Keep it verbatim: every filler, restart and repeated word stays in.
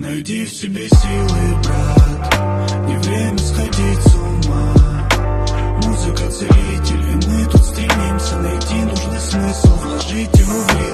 Найди в себе силы, брат, не время сходить с ума. Музыка целитель, и мы тут стремимся найти нужный смысл, вложить его в